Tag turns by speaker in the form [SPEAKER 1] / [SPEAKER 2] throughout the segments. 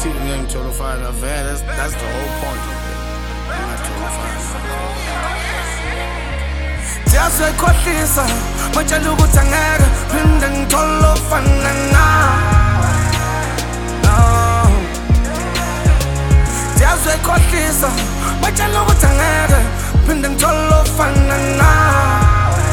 [SPEAKER 1] teaching them to find a van. That's the whole point.
[SPEAKER 2] Just a khohlisa matshela ukuthi angeke phinde ngithole ofana nawe. Just a khohlisa matshela ukuthi angeke phinde ngithole ofana nawe.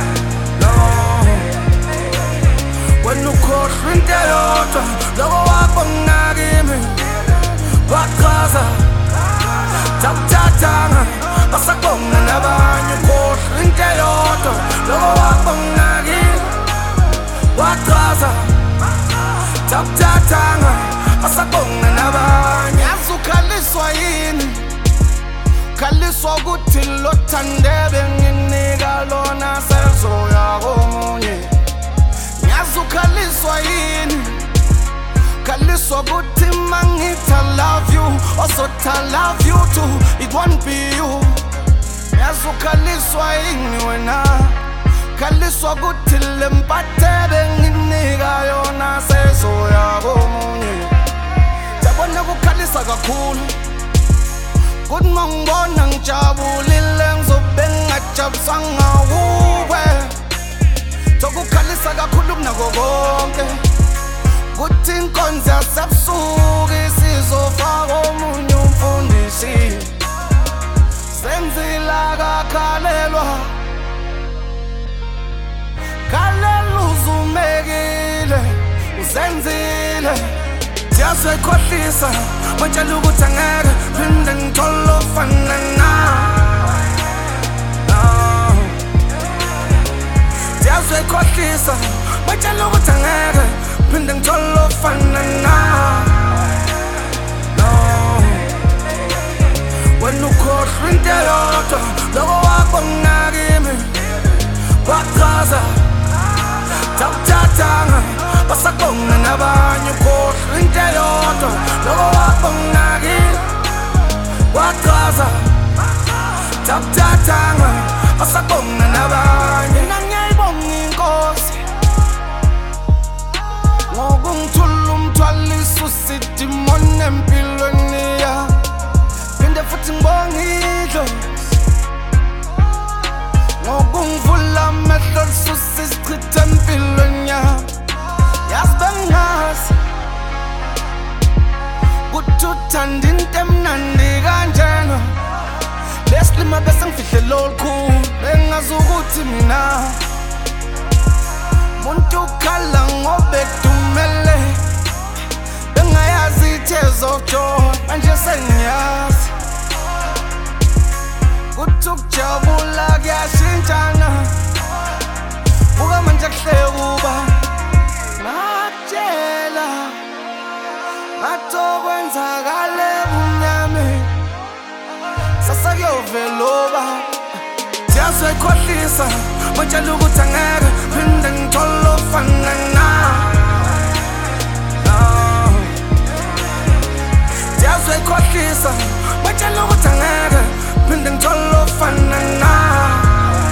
[SPEAKER 2] Wena ukhohlwa into eyodwa loko wabona kimi waqhaza takuthathanga basakubona nabanye ukhohlwa into eyodwa loko wabona kimi waqhaza takuthathanga basakubona nabanye. Yazi ukhaliswa yini? Khaliswa ukuthi lo thandebe nginika lona sezoya komunye. Yazi ukhaliswa yini? Khaliswa ukuthi mangithi I love you also I love you too, it won't be you. Yazi ukhaliswa yini wena? Khaliswa ukuthi le mpathebe nginika yona sezoya komunye. Jabona kukhalisa kakhulu kuthi mangibona ngijabulile ngizobe ngajabusanga kuwe. Sokukhalisa kakhulu kunako konke kuthi inkonzo yasebusuku isizofaka omunye umfundisi. Senzila kakhalelwa khalela uzumekile uzenzile. Siyazekhohlisa matshela ukuthi angeke phinde ngithole ofana nawe. Siyazekhohlisa matshela ukuthi angeke phinde ngithole ofana nawe. Wena ukhohlwa into eyodwa loko wabona kimi waqhaza takuthathanga basakubona nabanye. Ukhohlwa into eyodwa loko wabona kimi waqhaza takuthathanga basakubona nabanye. Mina ngiyayibonga inkosi ngokungithula umthwaliso usidimoni empilweni yami. Phinde futhi ngibonga idlozi ngokungivula amehlo lisusa isichitha empilweni yami. Yazi bengazi ukuthi uthanda into emnandi kanjena. Lesilima bese ngifihle lolukhulu bengazi ukuthi mina muntu ukhala ngoba edumele. Bengayazi i-tears of joy manje sengiyazi kuthi ukujabula kuyashintshana. Buka manje kuhle kuba ngakutshela ngathi okwenzakale kumnyame sasa kuyoveloba. Siyazekhohlisa matshela ukuthi angeke phinde ngithole ofana nawe. Siyazekhohlisa matshela ukuthi angeke phinde ngithole ofana nawe.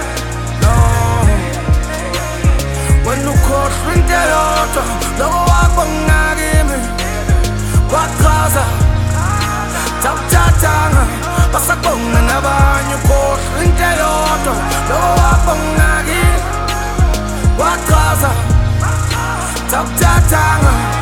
[SPEAKER 2] Wena ukhohlwa into eyodwa loko wabona kimi waqhaza takuthathanga basakubona nabanye. Ukhohlwa into eyodwa loko wabona kimi waqhaza takuthathanga